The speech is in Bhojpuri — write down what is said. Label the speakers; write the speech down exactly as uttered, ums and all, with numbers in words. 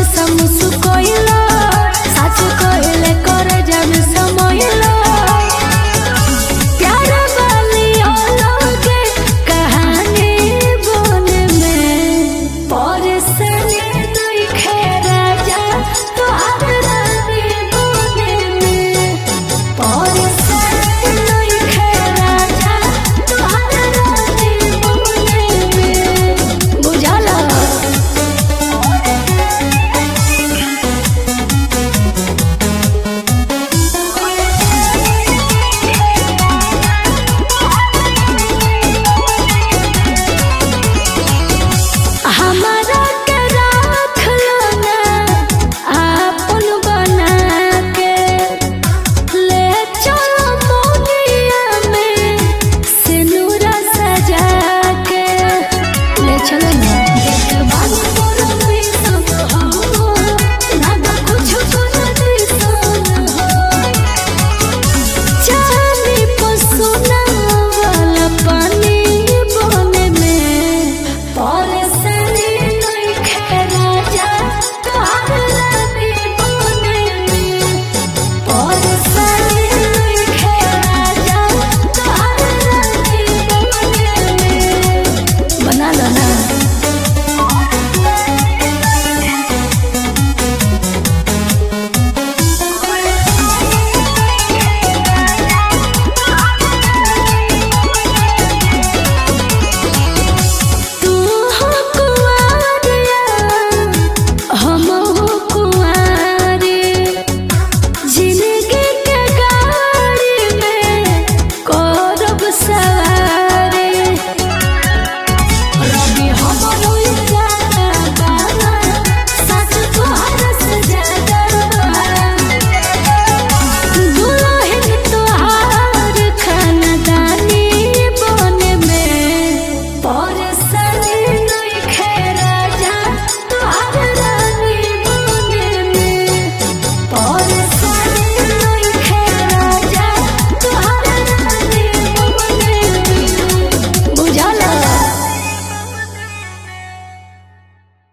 Speaker 1: मुस्कोइलो सच कहले करे जब समोइलो प्यार वाली औलोगे कहानी बोन में परसने नहीं खेरा जा तो आदरानी बोन में परसने नहीं खेरा जा तो आदरानी बोन में बुझाला हमारा के राख लो ना आपन बना के ले चलो मोनिया में सिनुरा सजा के ले चलो ना देख बात करो भी सब हो ना कुछ कर दी सोना हो चांदी पर सोना वाला पानी बोने में परसने नहीं खेरा जा तो आदरानी बोने में परसने नहीं खेरा जा तो आदरानी बोने में बना लो ना तू हो कुंवारिया हम हो कुंवारी जिंदगी के गाड़ी में करब सवारी रवि हमरो